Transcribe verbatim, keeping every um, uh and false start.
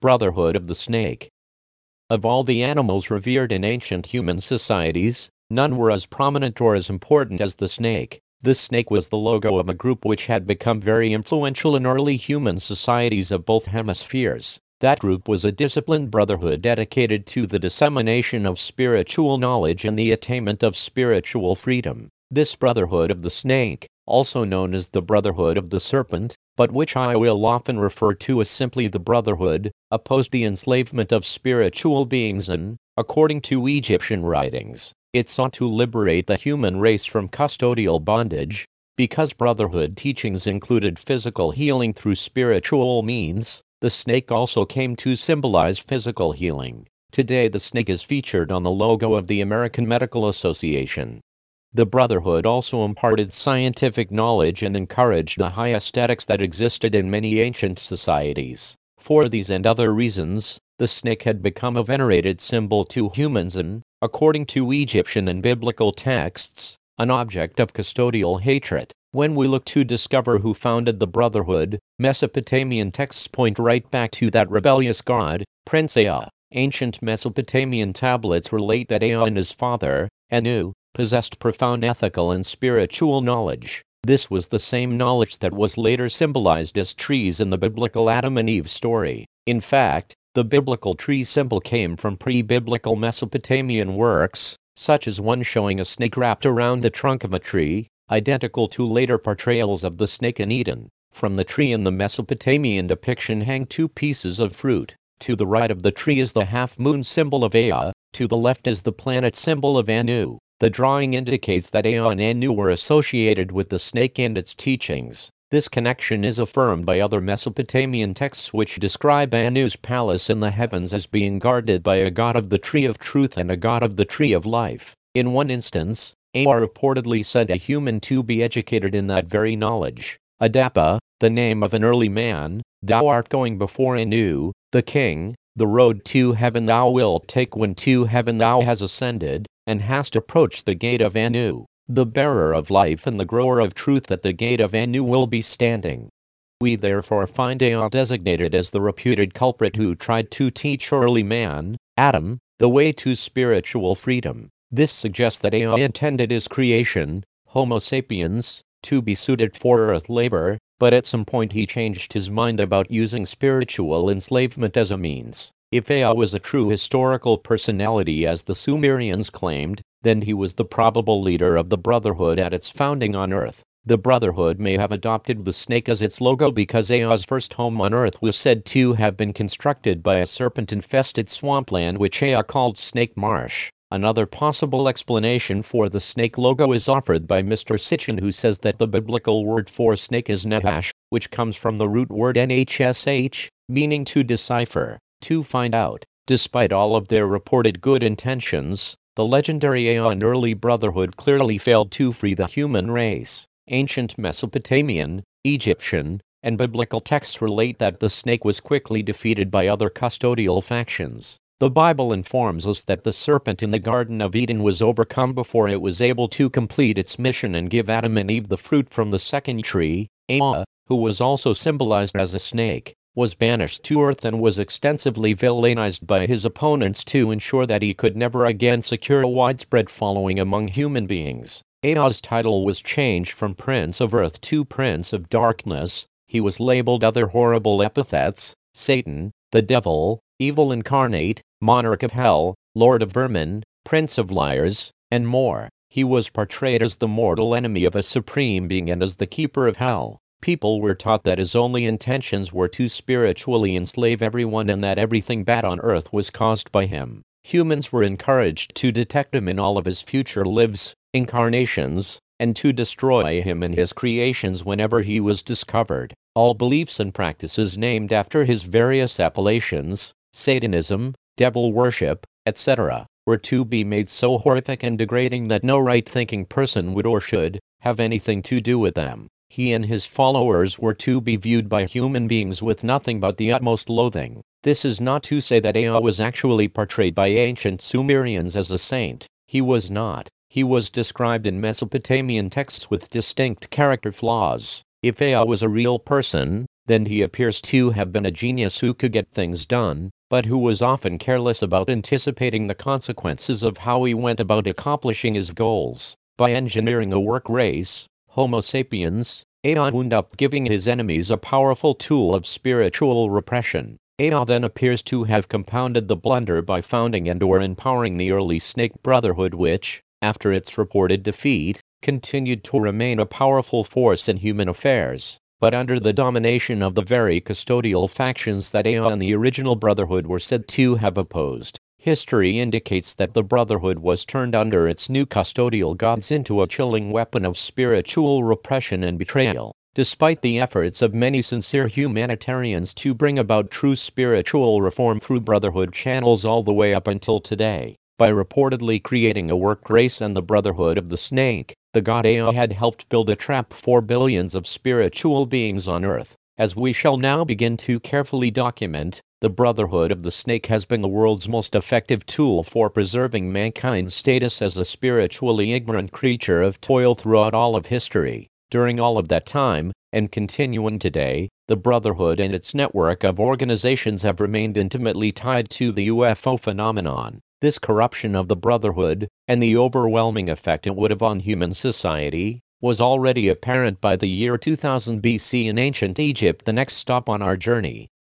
Brotherhood of the Snake. Of all the animals revered in ancient human societies, none were as prominent or as important as the snake. The snake was the logo of a group which had become very influential in early human societies of both hemispheres. That group was a disciplined brotherhood dedicated to the dissemination of spiritual knowledge and the attainment of spiritual freedom. This Brotherhood of the Snake, also known as the Brotherhood of the Serpent, but which I will often refer to as simply the Brotherhood, opposed the enslavement of spiritual beings and, according to Egyptian writings, it sought to liberate the human race from custodial bondage. Because Brotherhood teachings included physical healing through spiritual means, the snake also came to symbolize physical healing. Today the snake is featured on the logo of the American Medical Association. The Brotherhood also imparted scientific knowledge and encouraged the high aesthetics that existed in many ancient societies. For these and other reasons, the snake had become a venerated symbol to humans and, according to Egyptian and biblical texts, an object of custodial hatred. When we look to discover who founded the Brotherhood, Mesopotamian texts point right back to that rebellious god, Prince Ea. Ancient Mesopotamian tablets relate that Ea and his father, Anu, possessed profound ethical and spiritual knowledge. This was the same knowledge that was later symbolized as trees in the biblical Adam and Eve story. In fact, the biblical tree symbol came from pre-biblical Mesopotamian works, such as one showing a snake wrapped around the trunk of a tree, identical to later portrayals of the snake in Eden. From the tree in the Mesopotamian depiction hang two pieces of fruit. To the right of the tree is the half-moon symbol of Ea, to the left is the planet symbol of Anu. The drawing indicates that Ea and Anu were associated with the snake and its teachings. This connection is affirmed by other Mesopotamian texts which describe Anu's palace in the heavens as being guarded by a god of the tree of truth and a god of the tree of life. In one instance, Ea reportedly sent a human to be educated in that very knowledge. Adapa, the name of an early man, thou art going before Anu, the king, the road to heaven thou wilt take when to heaven thou hast ascended, and hast approached the gate of Anu. The bearer of life and the grower of truth at the gate of Anu will be standing. We therefore find Ea designated as the reputed culprit who tried to teach early man, Adam, the way to spiritual freedom. This suggests that Ea intended his creation, Homo sapiens, to be suited for earth labor, but at some point he changed his mind about using spiritual enslavement as a means. If Ea was a true historical personality as the Sumerians claimed, then he was the probable leader of the Brotherhood at its founding on Earth. The Brotherhood may have adopted the snake as its logo because Ea's first home on Earth was said to have been constructed by a serpent-infested swampland which Ea called Snake Marsh. Another possible explanation for the snake logo is offered by Mister Sitchin, who says that the biblical word for snake is Nahash, which comes from the root word N H S H, meaning to decipher, to find out. Despite all of their reported good intentions, the legendary Ea and early Brotherhood clearly failed to free the human race. Ancient Mesopotamian, Egyptian, and biblical texts relate that the snake was quickly defeated by other custodial factions. The Bible informs us that the serpent in the Garden of Eden was overcome before it was able to complete its mission and give Adam and Eve the fruit from the second tree. Ea, who was also symbolized as a snake, was banished to earth and was extensively villainized by his opponents to ensure that he could never again secure a widespread following among human beings. Ea's title was changed from Prince of Earth to Prince of Darkness. He was labeled other horrible epithets: Satan, the devil, evil incarnate, monarch of hell, lord of vermin, prince of liars, and more. He was portrayed as the mortal enemy of a supreme being and as the keeper of hell. People were taught that his only intentions were to spiritually enslave everyone and that everything bad on earth was caused by him. Humans were encouraged to detect him in all of his future lives, incarnations, and to destroy him and his creations whenever he was discovered. All beliefs and practices named after his various appellations, Satanism, devil worship, et cetera, were to be made so horrific and degrading that no right-thinking person would or should have anything to do with them. He and his followers were to be viewed by human beings with nothing but the utmost loathing. This is not to say that Ea was actually portrayed by ancient Sumerians as a saint. He was not. He was described in Mesopotamian texts with distinct character flaws. If Ea was a real person, then he appears to have been a genius who could get things done, but who was often careless about anticipating the consequences of how he went about accomplishing his goals. By engineering a work race, Homo sapiens, Ea wound up giving his enemies a powerful tool of spiritual repression. Ea then appears to have compounded the blunder by founding and or empowering the early Snake Brotherhood, which, after its reported defeat, continued to remain a powerful force in human affairs, but under the domination of the very custodial factions that Ea and the original Brotherhood were said to have opposed. History indicates that the Brotherhood was turned under its new custodial gods into a chilling weapon of spiritual repression and betrayal. Despite the efforts of many sincere humanitarians to bring about true spiritual reform through Brotherhood channels all the way up until today, by reportedly creating a work race and the Brotherhood of the Snake, the god Ea had helped build a trap for billions of spiritual beings on Earth. As we shall now begin to carefully document, the Brotherhood of the Snake has been the world's most effective tool for preserving mankind's status as a spiritually ignorant creature of toil throughout all of history. During all of that time, and continuing today, the Brotherhood and its network of organizations have remained intimately tied to the U F O phenomenon. This corruption of the Brotherhood, and the overwhelming effect it would have on human society, was already apparent by the year two thousand B C in ancient Egypt. The next stop on our journey